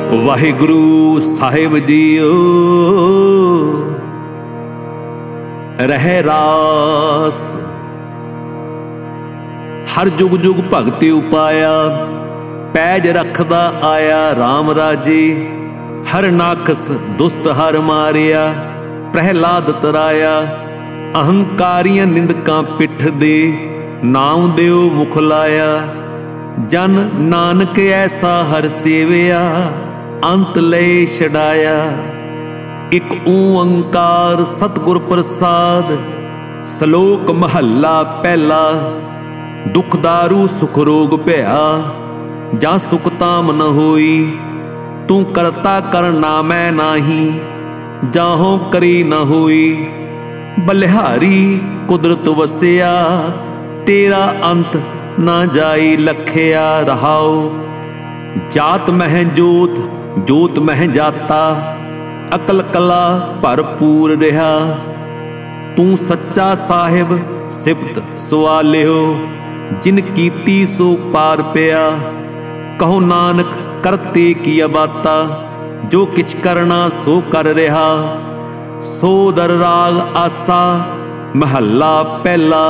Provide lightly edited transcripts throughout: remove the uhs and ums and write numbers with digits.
ਵਾਹਿਗੁਰੂ ਸਾਹਿਬ JIO ਰਹਿ ਰਾਸ। ਹਰ ਜੁਗ ਜੁਗ ਭਗਤੀ ਉਪਾਇਆ, ਪੈਜ ਰੱਖਦਾ ਆਇਆ ਰਾਮ ਰਾਜੇ। ਹਰ ਨਾਖਸ ਦੁਸਤ ਹਰ ਮਾਰਿਆ, ਪ੍ਰਹਿਲਾਦ ਤਰਾਇਆ। ਅਹੰਕਾਰੀਆਂ ਨਿੰਦਕਾਂ ਪਿੱਠ ਦੇ, ਨਾਮ ਦਿਓ ਮੁਖ ਲਾਇਆ। ਜਨ ਨਾਨਕ ਐਸਾ ਹਰ ਸੇਵਿਆ, ਅੰਤ ਲੈ ਛਡਾਇਆ। ਇਕ ਓੰਕਾਰ ਸਤਿਗੁਰ ਪ੍ਰਸਾਦ, ਸ਼ਲੋਕ ਮਹੱਲਾ ਪਹਿਲਾ। ਦੁਖ ਦਾਰੂ ਸੁਖ ਰੋਗ ਭਇਆ, ਜਾਂ ਸੁਖ ਤਾਮ ਨ ਹੋਈ। ਤੂੰ ਕਰਤਾ ਕਰ ਨਾਮੈ ਨਾਹੀ, ਜਾਹੋਂ ਕਰੀ ਨ ਹੋਈ। ਬਲਿਹਾਰੀ ਕੁਦਰਤ ਵਸਿਆ, ਤੇਰਾ ਅੰਤ ਨਾ ਜਾਈ ਲਖਿਆ। ਰਹਾਉ ਜਾਤ ਮਹਿ ਜੋਤ, ਜੋਤ ਮਹਿ ਜਾਤਾ। ਅਕਲ ਕਲਾ ਭਰਪੂਰ ਰਿਹਾ। ਤੂੰ ਸੱਚਾ ਸਾਹਿਬ ਸਿਫਤ ਸਵਾਲਿਓ, ਜਿਨ ਕੀਤੀ ਸੋ ਪਾਰ ਪਿਆ। ਕਹੋ ਨਾਨਕ ਕਰਤੇ ਕੀ ਬਾਤਾ, ਜੋ ਕਿਛ ਕਰਨਾ ਸੋ ਕਰ ਰਿਹਾ। ਸੋ ਦਰ ਰਾਗ ਆਸਾ ਮਹੱਲਾ ਪਹਿਲਾ।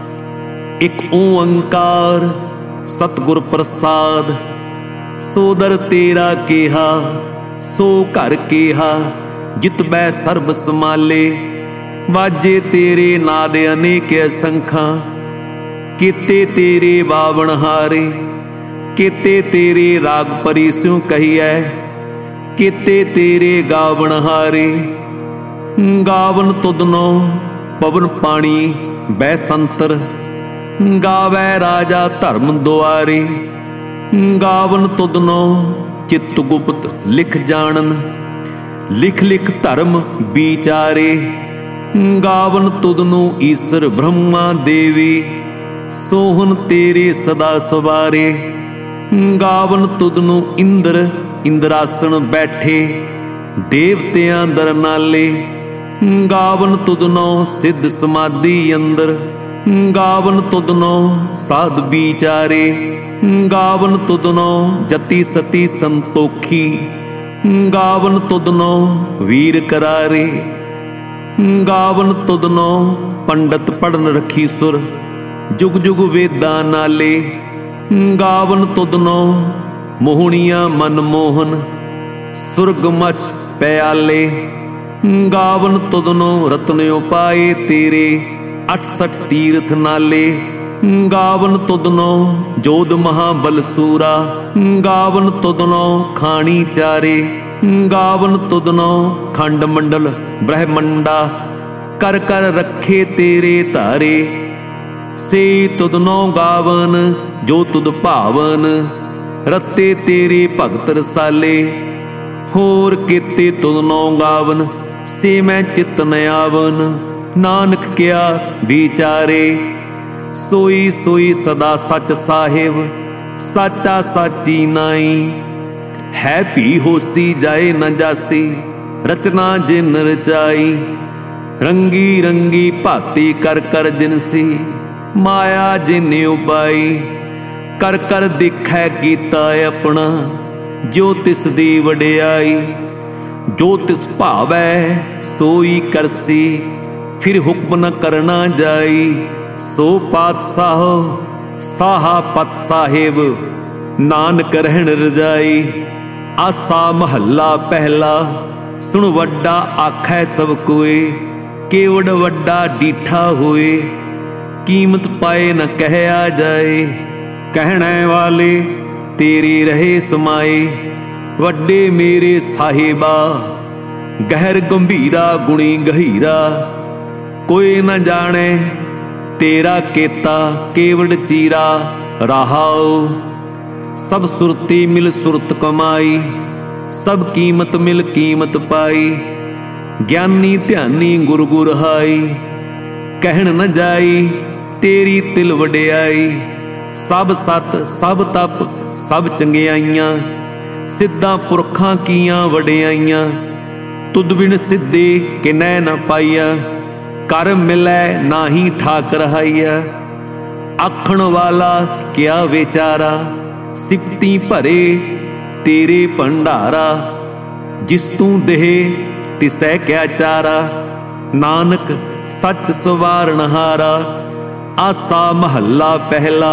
ਇਕ ਓੰਕਾਰ ਸਤਿਗੁਰ ਪ੍ਰਸਾਦ, ਸੋ ਦਰ ਤੇਰਾ ਕੇਹਾ। ਸੋ ਘਰ ਕੇਹਾ, ਜਿਤ ਬੈ ਸਰਬ ਸਮਾਲੇ। ਵਾਜੇ ਤੇਰੇ ਨਾਦ ਅਨੇਕ ਅਸੰਖਾਂ, ਕੀਤੇ ਤੇਰੇ ਬਾਵਣ ਹਾਰੇ। ਕੀਤੇ ਤੇਰੇ ਰਾਗ ਪਰੀ ਸਿਉ ਕਹੀਐ, ਕੀਤੇ ਤੇਰੇ ਗਾਵਣ ਹਾਰੇ। ਗਾਵਨ ਤੁਧਨੋ ਪਵਨ ਪਾਣੀ ਬੈ ਸੰਤਰ, ਗਾਵੈ ਰਾਜਾ ਧਰਮ ਦੁਆਰੇ। ਗਾਵਨ ਤੁਧਨੋ ਚਿੱਤ ਗੁਪਤ ਲਿਖ ਜਾਣਨ, ਲਿਖ ਲਿਖ ਧਰਮ ਵਿਚਾਰੇ। ਗਾਵਨ ਤੁਧਨੂੰ ਈਸਰ ਬ੍ਰਹਮਾ ਦੇਵੀ, ਸੋਹਨ ਤੇਰੇ ਸਦਾ ਸਵਾਰੇ। ਗਾਵਨ ਤੁਧਨੂੰ ਇੰਦਰ ਇੰਦਰਾਸਣ ਬੈਠੇ, ਦੇਵਤਿਆਂ ਦਰ ਨਾਲੇ। ਗਾਵਨ ਤੁਧਨੋ ਸਿੱਧ ਸਮਾਧੀ ਅੰਦਰ, ਗਾਵਨ ਤੁਧਨੋ ਸਾਧ ਵਿਚਾਰੇ। ਗਾਵਨ ਤੁਧਨੋ ਜਤੀ ਸਤੀ ਸੰਤੋਖੀ, ਗਾਵਨ ਤੁਧਨੋ ਵੀਰ ਕਰਾਰੇ। ਗਾਵਨ ਤੁਧਨੋ ਪੰਡਤ ਪੜਨ ਰੱਖੀ ਸੁਰ, ਜੁਗ ਜੁਗ ਵੇਦਾਂ ਨਾਲੇ। ਗਾਵਨ ਤੁਧਨੋ ਮੋਹਣੀਆਂ ਮਨ ਮੋਹਨ, ਸੁਰਗ ਮਚ ਪਿਆਲੇ। ਗਾਵਨ ਤੁਧਨੋ ਰਤਨਿਓ ਪਾਏ ਤੇਰੇ, 68 ਤੀਰਥ ਨਾਲੇ। ਗਾਵਨ ਤੁਧਨੋ ਜੋਧ ਮਹਾਬਲ ਸੂਰਾ, ਗਾਵਨ ਤੁਧਨੋ ਖਾਣੀ ਚਾਰੇ। ਗਾਵਨ ਤੁਧਨੋ ਖੰਡ ਮੰਡਲ ਬ੍ਰਹਮੰਡਾ, ਕਰ ਕਰ ਰੱਖੇ ਤੇਰੇ ਧਾਰੇ। ਸੇ ਤੁਧਨੋ ਗਾਵਨ ਜੋ ਤੁਧ ਭਾਵਨ, ਰਤੇ ਤੇਰੇ ਭਗਤ ਰਸਾਲੇ। ਹੋਰ ਕੀਤੇ ਤੁਧਨੋ ਗਾਵਨ, ਸੇ ਮੈਂ ਚਿਤ ਨ ਆਵਨ। ਨਾਨਕ ਕਿਆ ਵਿਚਾਰੇ, ਸੋਈ ਸੋਈ ਸਦਾ ਸੱਚ ਸਾਹਿਬ। ਸਾਚਾ ਸਾਚੀ ਨਾਈ, ਹੈ ਭੀ ਹੋਸੀ ਜਾਏ ਨ ਜਾਸੀ। ਰਚਨਾ ਜਿਨ ਰਚਾਈ, ਰੰਗੀ ਰੰਗੀ ਭਾਤੀ ਕਰ ਕਰ ਜਿਨਸੀ। ਮਾਇਆ ਜਿਨ ਉਪਾਈ, ਕਰ ਕਰ ਦਿਖੈ ਕੀਤਾ ਆਪਣਾ। ਜੋ ਤਿਸ ਦੀ ਵਡਿਆਈ, ਜੋ ਤਿਸ ਭਾਵੈ ਸੋਈ ਕਰਸੀ। ਫਿਰ ਹੁਕਮ ਨ ਕਰਨਾ ਜਾਈ, ਸੋ ਪਾਤਸ਼ਾਹ ਸਾਹਾ ਪਤ ਸਾਹਿਬ। ਨਾਨਕ ਰਹਿਣ ਰਜਾਈ। ਆਸਾ ਮਹੱਲਾ ਪਹਿਲਾ। ਸੁਣ ਵੱਡਾ ਆਖੈ ਸਭ ਕੋਏ, ਕੇਵੜ ਵੱਡਾ ਡੀਠਾ ਹੋਏ। ਕੀਮਤ ਪਾਏ ਨ ਕਹਿਆ ਜਾਏ, ਕਹਿਣੇ ਵਾਲੇ ਤੇਰੇ ਰਹੇ ਸਮਾਏ। ਵੱਡੇ ਮੇਰੇ ਸਾਹਿਬਾ, ਗਹਿਰ ਗੰਭੀਰਾ ਗੁਣੀ ਗਹੀਰਾ। ਕੋਈ ਨ ਜਾਣੇ ਤੇਰਾ ਕੀਤਾ ਕੇਵੜ ਚੀਰਾ। ਰਹਾਉ ਸਭ ਸੁਰਤੀ ਮਿਲ ਸੁਰਤ ਕਮਾਈ, ਸਭ ਕੀਮਤ ਮਿਲ ਕੀਮਤ ਪਾਈ। ਗਿਆਨੀ ਧਿਆਨੀ ਗੁਰ ਗੁਰ ਹਾਈ, ਕਹਿਣ ਨ ਜਾਈ ਤੇਰੀ ਤਿਲ ਵਡਿਆਈ। ਸਭ ਸਤ ਸਭ ਤਪ ਸਭ ਚੰਗਿਆਈਆਂ, ਸਿੱਧਾਂ ਪੁਰਖਾਂ ਕੀਆਂ ਵਡਿਆਈਆਂ। ਤੁਧ ਬਿਨ ਸਿੱਧੇ ਕਿਨੈ ਨ ਪਾਈਆ, ਕਰ ਮਿਲੈ ਨਾਹੀ ਠਾਕ ਰਹਾਈਆ। ਆਖਣ ਵਾਲਾ ਕਿਆ ਵਿਚਾਰਾ, ਸਿਫਤੀ ਭਰੇ तेरे भंडारा। जिस तू देहे तिसै क्या चारा, नानक सच सवारणहारा। आसा महला पहला,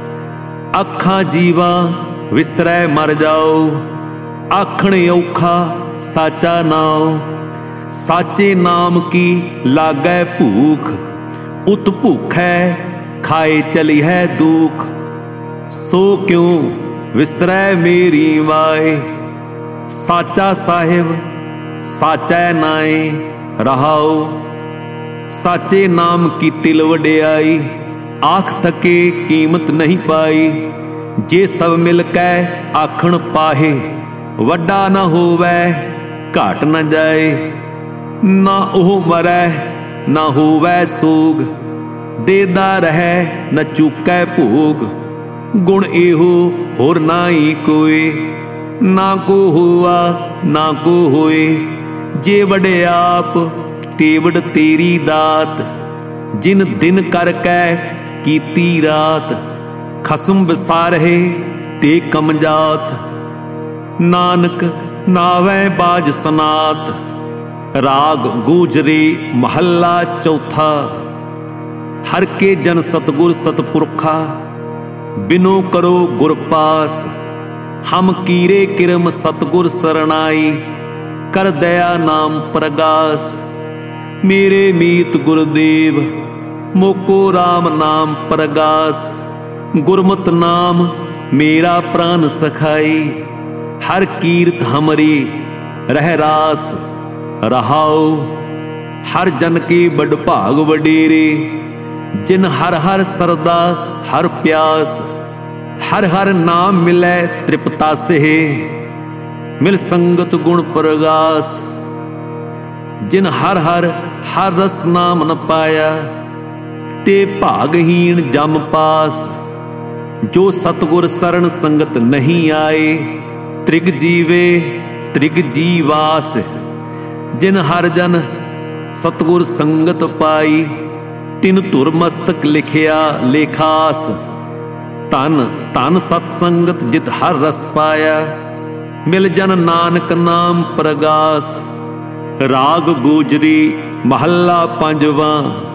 अखां जीवा विसरै मर जाओ। आखण औखा साचा नाओ, साचे नाम की लागै भूख। उत भूखै खाए चली है दुख, सो क्यों विसरै मेरी माए। साचा साहिब साचा नाए रहाओ, साचे नाम की तिल वडियाई। आख थके कीमत नहीं पाई, जे सब मिल कै आखण पाहे। वड्डा न होवै घाट न जाए, ना ओह मरै ना होवै सोग। देदा रहै न चूकै भोग, गुण एहो होर नाई कोई। ना को हुआ ना को होए, जे वडे आप तेवड़ तेरी दात। जिन दिन करकै कीती रात, खसम विसारहे ते कम जात। नानक नावै बाज सनात, राग गूजरी महला चौथा। हर के जन सतगुर सतपुरखा, बिनो करो गुर पास। हम कीरे किरम सतगुर सरनाई, कर दया नाम प्रगास। मेरे मीत गुरुदेव मोको राम नाम प्रगास। गुरमत नाम मेरा प्राण सखाई, हर कीर्त हमरी रह रास। रहाओ हर जन के बड़ भाग वडेरे, जिन हर हर सरदा हर प्यास। हर हर नाम मिलै तृप्ता से, मिल संगत गुण प्रगास। जिन हर हर हर रस नाम न पाया, ते भागहीन जम पास। जो सतगुर शरण संगत नहीं आए, त्रिग जीवे त्रिग जीवास। जिन हर जन सतगुर संगत पाई, तिन धुर मस्तक लिखिया लेखास। धन धन सतसंगत जित हर रस पाया, मिल जन नानक नाम प्रगास। राग गुजरी महला पंजवा,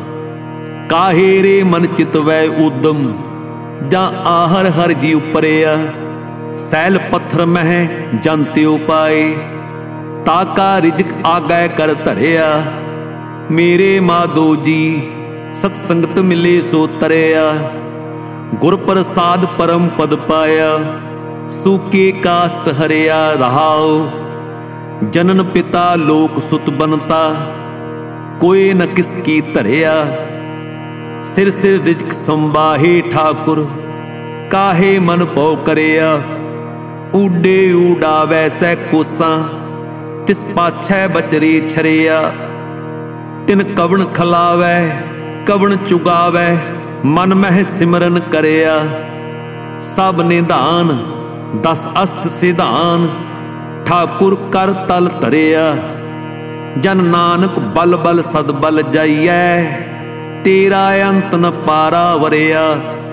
काहे रे मन चितवै उदम। जा आहर हर जी उपरिया, सैल पत्थर मह जन त्यो पाए। ताका रिजक आगै कर धरिया, मेरे माधो जी सतसंगत मिले सो तरिया। गुर प्रसाद परम पद पाया, सूके कास्ट हरिया रहाओ। जनन पिता लोक सुत बनता, कोई न किसकी धरिया। सिर सिर रिजक संबाहे ठाकुर, काहे मन पौ करिया। ऊडे उडावै सै कोसा, तिस पाछै बचरे छरिया। तिन कवण खलावै कवण चुगावै, मन मह सिमरन करिया। सब निधान दस अस्त सिधान, ठाकुर कर तल धरिया। जन नानक बल बल सद बल जाइयै, तेरा अंत न पारा वरिया।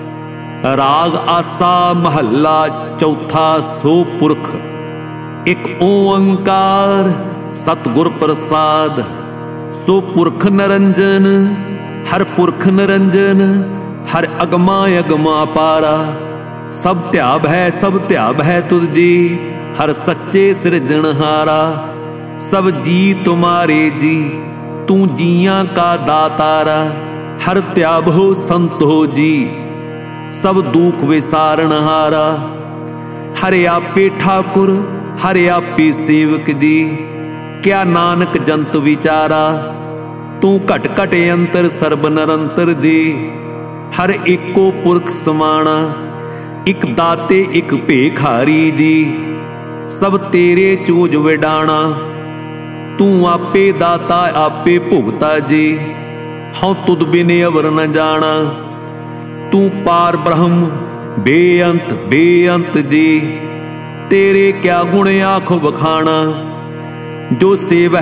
राग आसा महला चौथा, सो पुरख एक ओंकार सतगुर प्रसाद। सो पुरख निरंजन हर पुरख निरंजन, हर अगमा अगमा पारा। सब त्याब है तुझ जी, हर सच्चे सिरजनहारा। सब जी तुम्हारे जी, तू जियां का दातारा। हर त्याब हो संत हो जी, सब दुख विसारणहारा। हरे आपे ठाकुर हरे आपे सेवक जी, क्या नानक जंत विचारा। तू घट घट अंतर सर्ब निरंतर जी, हर एको पुरख समाना। एक दाते एक भेखारी जी, सब तेरे चोज विडाणा। तू आपे दाता आपे भुगता जी, हूँ तुद बिन अवर न जाना। तू पार ब्रह्म बेअंत जी, तेरे क्या गुण आखो बखाना। जो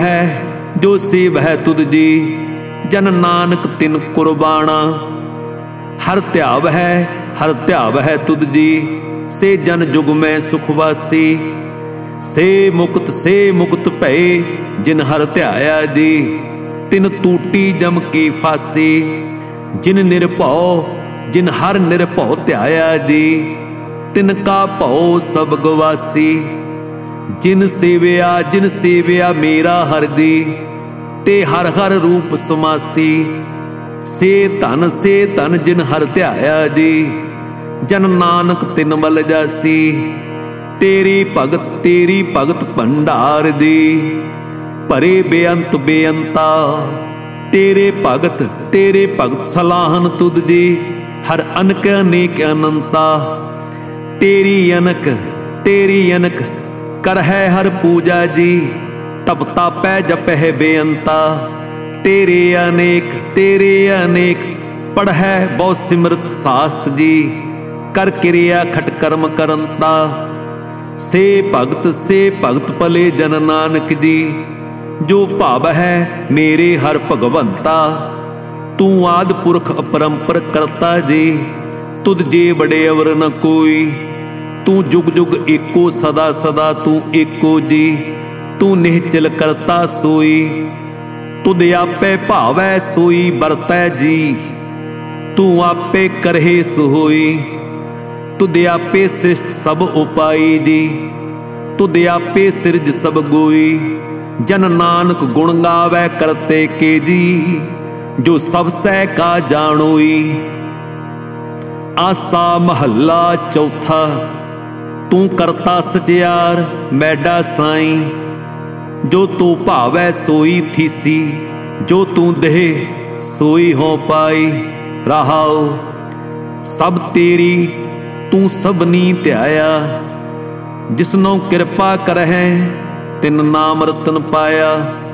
सेव है तुद जी, जन नानक तिन कुर्बाना। हर त्याव है तुद जी, से जन जुग में सुखवासी। से मुक्त भये जिन हर ध्याया जी, तिन टूटी जम की फांसी। जिन निर्भव जिन हर निर्भव ध्याया जी, तिनका भौ सब गवासी। जिन सेविया मेरा हर दी, ते हर हर रूप समासी। से धन जिन हर ध्याया जी, जन नानक तिन बल जासी। तेरी भगत भंडार दी, भरे बेअंत बेअंता। तेरे भगत सलाहन तुद जी, हर अनक अनेक अनंता। तेरी अनक कर है हर पूजा जी, तब तापै जपै बेअंता। तेरे अनेक पढ़ है बहु सिमरत शास्त्र जी, कर क्रिया खट कर्म करंता। से भगत भले जन नानक जी, जो भाव है मेरे हर भगवंता। तू आद पुरख अपरंपर करता जी, तुद जे बड़े अवर न कोई। तू जुग जुग एको सदा सदा तू एको जी, तू निहचल करता सोई। तुद आपे भावै सोई बरतै जी, तू आपे करहे सोई। तुद आपे सृष्ट सब उपाई जी, तुद आपे सिरज सब गोई। जन नानक गुण गावै करते के जी, जो सब सह का जानोई। आसा महला चौथा, तू करता सचियार मैडा साई। जो तू भावै सोई थीसी, जो तू देह सोई हो पाई। रहाओ सब तेरी तू सबनी ध्याया, जिसनों कृपा करहै तिन नाम रतन पाया।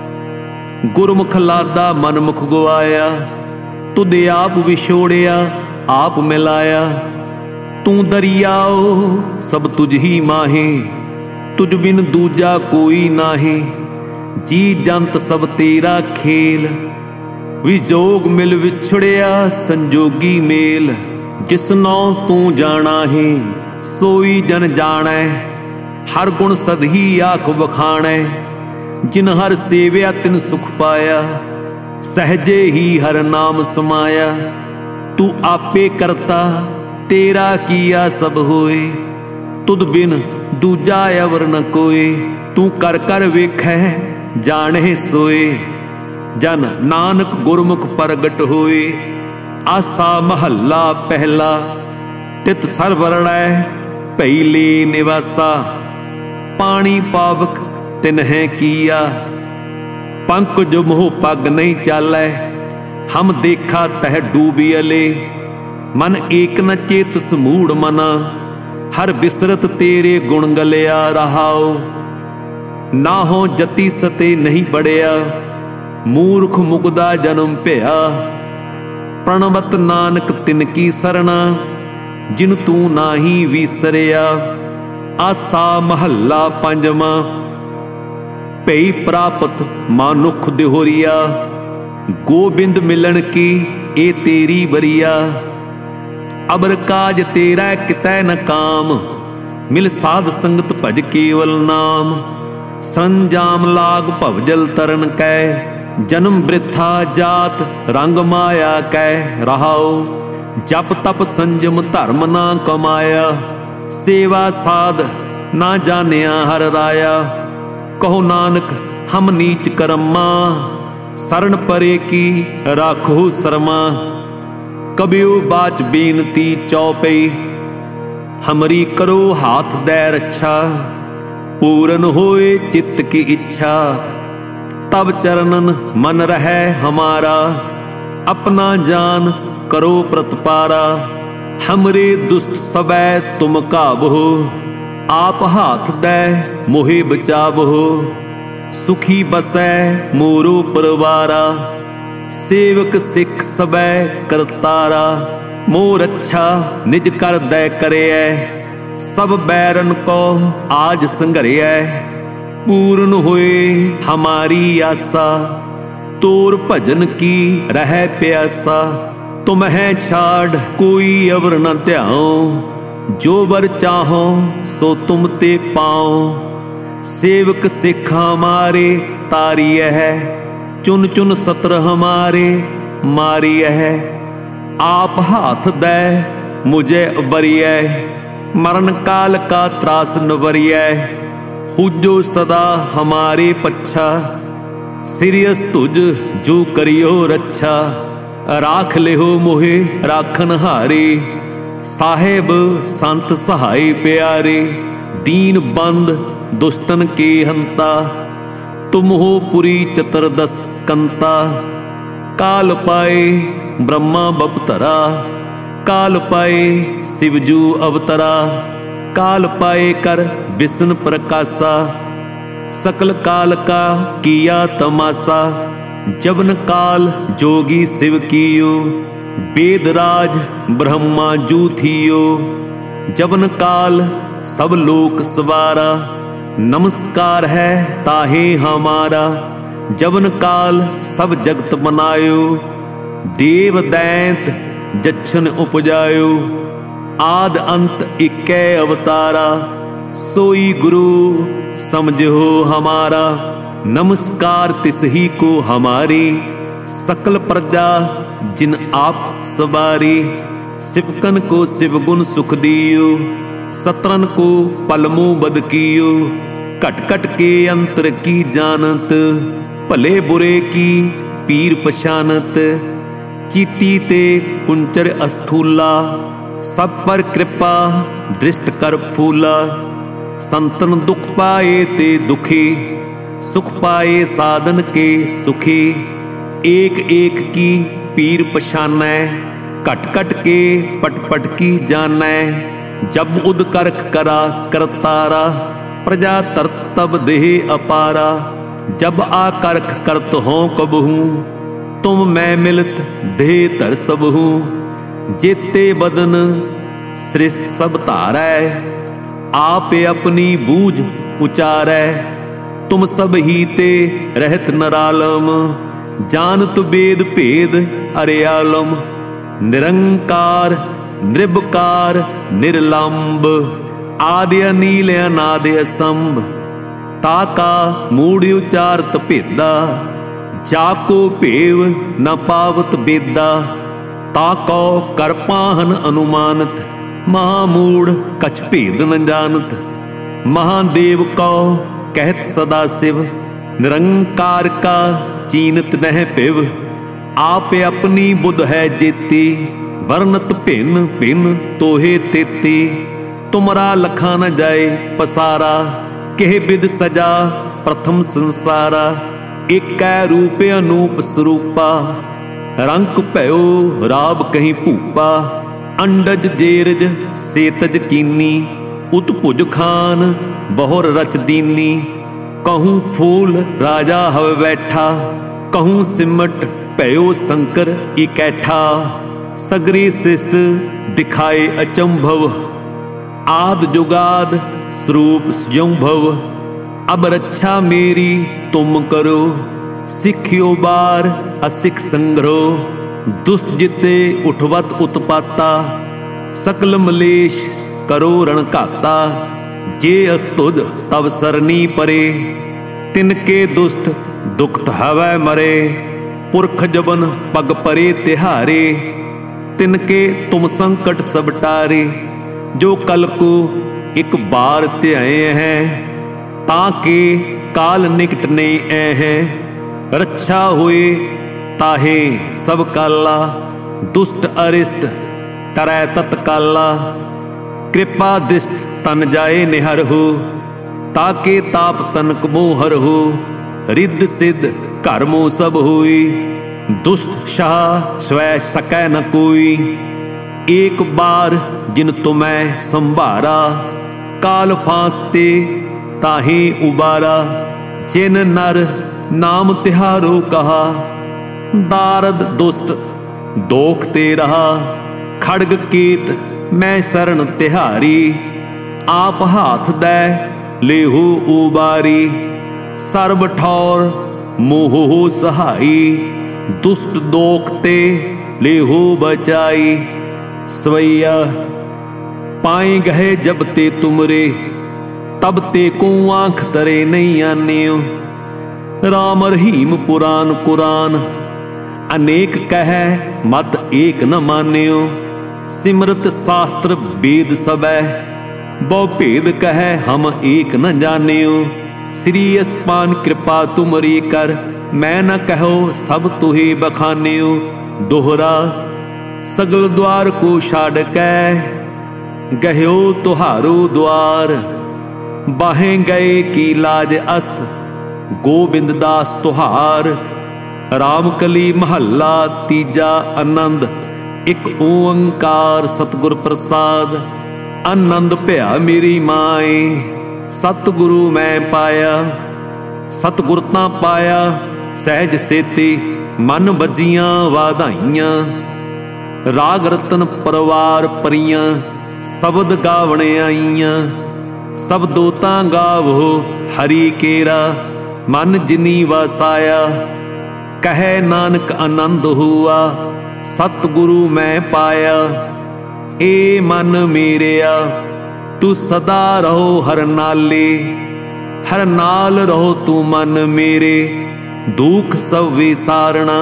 गुरमुख लादा मनमुख गवाया, तुद आप विछोड़िया आप मिलाया। तू दरियाओ सब तुझ ही माहे, तुझ बिन दूजा कोई नाहे। जी जंत सब तेरा खेल, विजोग मिल विछड़िया संजोगी मेल। जिसनों तू जाना है सोई जन जानै, हर गुण सदही आख बखाणै। जिन हर सेव्या तिन सुख पाया, सहजे ही हर नाम समाया। तू आपे करता तेरा किया सब होए, तुद बिन दूजा अवर न कोई। तू कर कर वेखै जाने सोए, जन नानक गुरमुख प्रगट होए। आसा महला पहला, तित सरवरणै पहले निवासा। पानी पावक तिन्हें किया, पंकज मोह पग नहीं चालै। हम देखा तह डूबियले, मन एक न चेत समूढ़ मना। हर बिसरत तेरे गुण गलिया। रहाओ ना हो जति सते नहीं बढ़िया, मूर्ख मुगदा जन्म भया। प्रणवत नानक तिनकी सरना, जिन तू नाही विसरिया। आसा महला पंजवा, भई प्राप्त मानुख दिहोरिया। गोबिंद मिलन की ए तेरी बरिया। अबर काज तेरा कितै न काम, मिल साध संगत भज केवल नाम। संजाम लाग भवजल तरन कै, जन्म वृथा जात रंग माया कै। रहाओ जप तप संजम धर्म ना कमाया। सेवा साध ना जानिया हर राया। कहो नानक हम नीच करम्मा, शरण परे की राखो शर्मा। कबियो बाच बेनती चौपई, हमरी करो हाथ दै रक्षा। पूरन होए चित्त की इच्छा, तब चरणन मन रहे हमारा। अपना जान करो प्रतपारा, हमरे दुष्ट सबै तुम काबहो। आप हाथ दै मोहे बचाबहो, सुखी बसै मोरो परवारा। सेवक सिख सबै करतारा, मोर अच्छा निज कर दै करियै। सब बैरन को आज संघरियै, पूर्ण होए हमारी आसा। तोर भजन की रह प्यासा, तुम्हें छाड़ कोई अवर न ध्याओ। जो बर चाहो सो तुम ते पाओ। सेवक सिख हमारे तारिय है, चुन चुन सत्र हमारे मारिय है। आप हाथ दे मुझे बरिय, मरण काल का त्रास नवरिय। हुजो सदा हमारे पच्छा, सिरियस तुझ जो करियो रक्षा। राख लिहो मोहे राखन हारे, साहेब संत सहाय प्यारे। दीन बंद दुष्टन के हंता, तुम हो पुरी चतुर्दश कंता। काल पाए ब्रह्मा बपतरा, काल पाए शिवजू अवतरा। काल पाए कर विष्णु प्रकाशा, सकल काल का किया तमाशा। जबन काल जोगी शिव कियो, वेदराज ब्रह्मा जू थियो। जबन काल सब लोक सवारा, नमस्कार है ताहे हमारा। जबन काल सब जगत बनायो, देव दैंत जच्छन उपजायो। आद अंत इक्कै अवतारा, सोई गुरु समझो हमारा। नमस्कार तिस ही को हमारी, सकल प्रजा जिन आप सवारी। शिवकन को शिवगुण सुख दियो, सत्रन को पलमो बद कियो। कट कट के अंतर की जानत, भले बुरे की पीर पशानत। चीटी ते कुंचर अस्थूला, सब पर कृपा दृष्ट कर फूला। संतन दुख पाए ते दुखी, सुख पाए साधन के सुखी। एक एक की पीर पशानै, कट कट के पट पट की जानै। जब उद करख करा करतारा, प्रजा तरत तब देह अपारा। जब आ करख करत हों कबहूँ, तुम मैं मिलत देह तर सबहूँ। जेते बदन सृष्ट सब तारै, आप अपनी बूझ उचारै। तुम सब ही ते रहत नरालम, जानत वेद भेद अरियालम। निरंकार निर्विकार निर्लंब, आदि अनील अनादि असंभ। ताका मूढ़ उचारत भेदा, जाको भेव न पावत बेदा। ताको कर पाहन अनुमानत, महामूढ़ कछ भेद न जानत। महादेव को कहत सदा शिव, निरंकार का चीनत नह पिव। आप अपनी बुध है जेती, वर्णत भिन्न भिन्न तोहे तेती। तुमरा लखा न जाए पसारा, केह बिद सजा प्रथम संसारा। एक रूप अनूप स्वरूपा, रंक भयो राब कहीं भूपा। अंडज जेरज सेतज कीनी, उत्भुज खान बहुर रच दीनी। कहूँ फूल राजा हव बैठा, कहूँ सिमट भयो शंकर इकैठा। सगरी सृष्ट दिखाए अचंभव, आद जुगाद स्वरूप स्वयंभव। अब रक्षा मेरी तुम करो, सिखियो बार असिख संग्रह। दुष्ट जिते उठवत उत्पाता, सकल मलेश करो रणघाता। जे अस्तुज तब सरनी परे, तिनके दुष्ट दुखत हवै मरे। पुरख जबन पग परे तिहारे, तिनके तुम संकट सब टारे। जो कल को एक बार त्याए हैं, ताके काल निकट नहीं ऐ हैं। रक्षा हुए ताहे सब काला, दुष्ट अरिष्ट टरै तत्काला। कृपा दृष्ट तन जाए निहर हो, ताके ताप तनक मोहर हो। रिद्ध सिद्ध घर मोह सब होई, दुष्ट शाह स्वै सकै न कोई। एक बार जिन तुम्हें संभारा, काल फांसते ताहे उबारा। जिन नर नाम तिहारो कहा, दारद दुष्ट दोख ते रहा। खड़ग केत मैं शरण तिहारी, आप हाथ दे लेहो उबारी। सर्व ठौर मोह हो सहाई, दुष्ट दोख ते लेहो बचाई। सवैया पाए गए जब ते तुमरे, तब ते को आँख तरे नहीं आन्यो। राम रहीम पुराण कुरान, अनेक कह मत एक न मान्यो। सिमरत शास्त्र वेद सबै, बहु भेद कह हम एक न जान्यो। श्री अस्पान कृपा तुमरी कर, मैं न कहो सब तुहे बखान्यो। दोहरा सगल द्वार को छाड़ कै, गह्यो तुहारो द्वार। बाहें गए की लाज अस, गोबिंद दास तुहार। रामकली महला तीजा आनंद, एक ओंकार सतगुर प्रसाद। आनंद भया मेरी माए, सतगुरु मैं पाया। सतगुर तां पाया सहज सेती, मन बजियां वाधाइयां। राग रतन परवार परियां, शब्द गावणे आईयां। सब दोतां गावो हरि केरा, मन जिनी वसाया। कहे नानक आनंद हुआ, सतगुरु मैं पाया। ए मन मेरेया तू सदा रहो हर नाले, हर नाल रहो तू मन मेरे। दुख सब विसारना,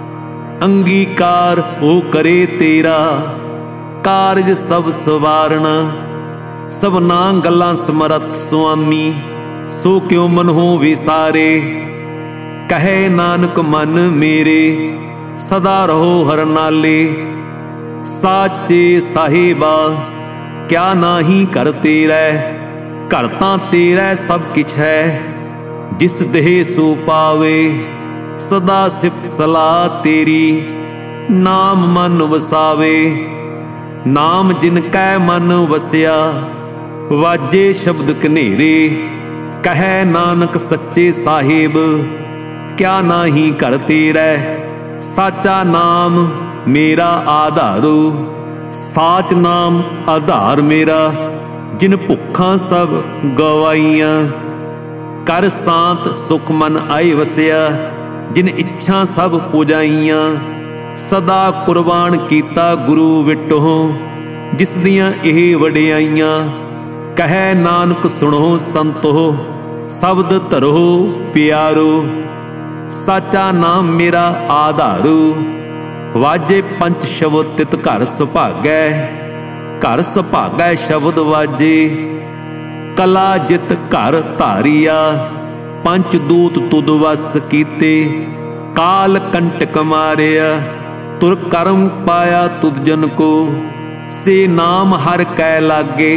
अंगीकार ओ करे तेरा। कारज सब सवारना, सबना गल्लां समरथ स्वामी। सो क्यों मन हो विसारे, कहे नानक मन मेरे। सदा रहो हर नाले, साचे साहिबा क्या नाही कर तेरै। घर तां तेरै सब किछ है, जिस देह सो पावे। सदा सिफत सलाह तेरी, नाम मन वसावे। नाम जिन कै मन वसिया, वाजे शब्द कनेरे। कहे नानक सच्चे साहिब, क्या नाही कर तेरै। साचा नाम मेरा आधारो, साच नाम आधार मेरा। जिन भुखां सब गवाइयां, कर शांत सुख मन आई वसिया। जिन इच्छा सब पुजाइयां, सदा कुर्बान कीता गुरु विटों। जिस दियां एह वडियाइयां, कहे नानक सुनो संतो। शब्द धरो प्यारो, साचा नाम मेरा आधारो। वाजे पंच शब्द तित घर सुभागै, घर सुभागै शब्द वाजे। कला जित घर धारिया, पंच दूत तुद वस कीते। काल कंटक मारिया, तुर कर्म पाया तुद जन को। से नाम हर कै लागे,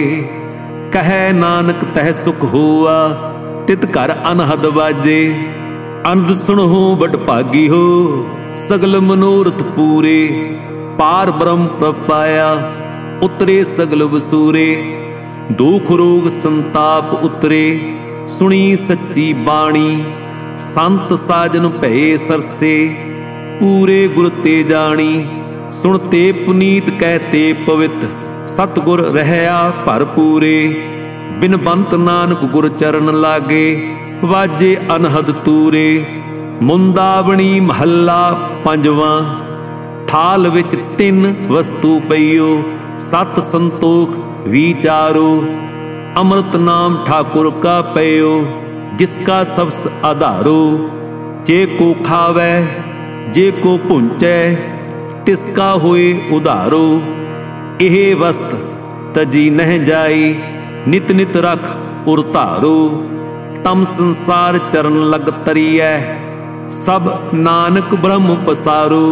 कहे नानक तह सुख हुआ। तित घर अनहद बाजे, अनद सुनहो बड़ भागी हो। सगल मनोरथ पूरे, पार ब्रह्म प्रपाया। उतरे सगल वसूरे, दुख रोग संताप उतरे। सुनी सच्ची बाणी, संत साजन भये सरसे। पूरे गुर ते जानी, सुनते पुनीत कहते पवित। सतगुर रहया भरपूरे, बिन बंत नानक गुर चरण लागे। वाजे अनहद तूरे, मुंदावणी महला पंजवां। थाल विच तिन वस्तु पईओ, सत संतोख विचारो। अमृत नाम ठाकुर का पयो, जिसका सबस आधारो। जे को खावै जे को पुंचै, तिसका होए उधारो। एह वस्त तजी नह जाई, नित नित रख उर धारो। तम संसार चरण लग तरियै, सब नानक ब्रह्म पसारो।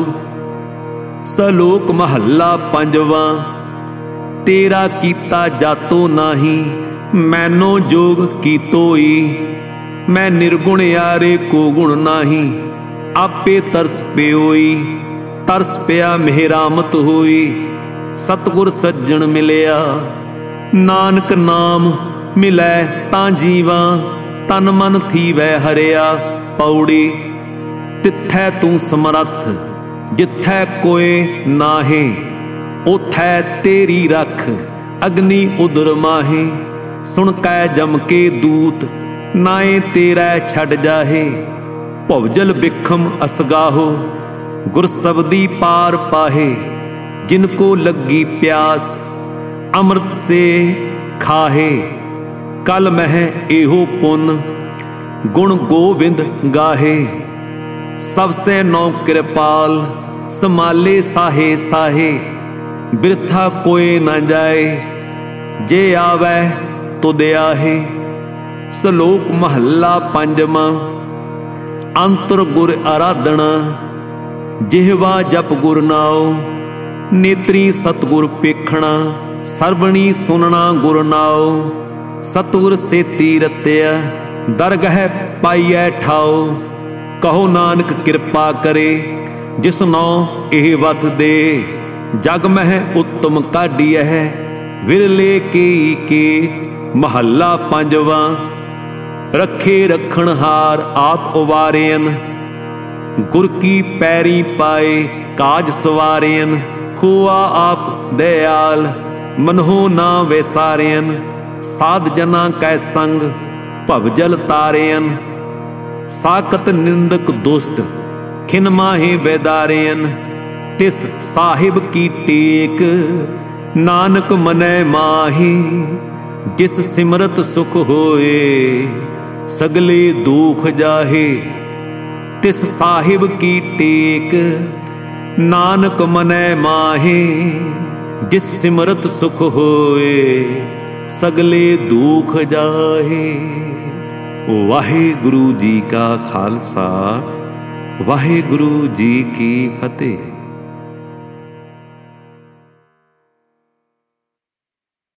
सलोक महला पंजवां। तेरा कीता जातो नाही, मैनो जोग कीतोई। मैं निर्गुण यारे को गुण नाही, आपे तरस पेओई। तरस पिया मेहरामत होई, सतगुर सज्जन मिलिया। नानक नाम मिलै तां जीवा, तन मन थीवै हरिया। पौड़ी तिथै तू समरथ, जिथै कोय नाहे। उथै तेरी रख, अग्नि उदर माहे। सुन कै जम के दूत, नाए तेरै छड़ जाहे। भवजल बिखम असगाहो, गुर सबदी पार पाहे। जिनको लगी प्यास, अमृत से खाहे। कल मह एहो पुन गुण गोविंद गाहे। सबसे नौ कृपाल समाले साहे साहे। बिरथा कोई न जाए जे आवे तुद आहे। सलोक महला पंजवा। अंतर गुर आराधना। जिहवा जप गुर नाओ। नेत्री सतगुर पेखना। सरवणी सुनना गुर नाओ। सतगुर सेती रत्या दरगह पाइए ठाओ। कहो नानक कृपा करे जिस नौ एह वत दे। जग मह उत्तम काढिया है विरले के महला पंजवा। रखे रखण हार आप उवारेन। गुर की पैरी पाए काज सवारेन। हुआ आप दयाल मनहो ना वैसारेन। साध जना कै संग भवजल तारेन। साकत निंदक दुष्ट खिन माहे बेदारेन। तिस साहिब की टेक नानक मनै माही। जिस सिमरत सुख होए सगले दुख जाहे। तिस साहिब की टेक नानक मनै माहे। जिस सिमरत सुख होए सगले दुख जाहे। वाहिगुरु जी का खालसा वाहिगुरु जी की फतेह।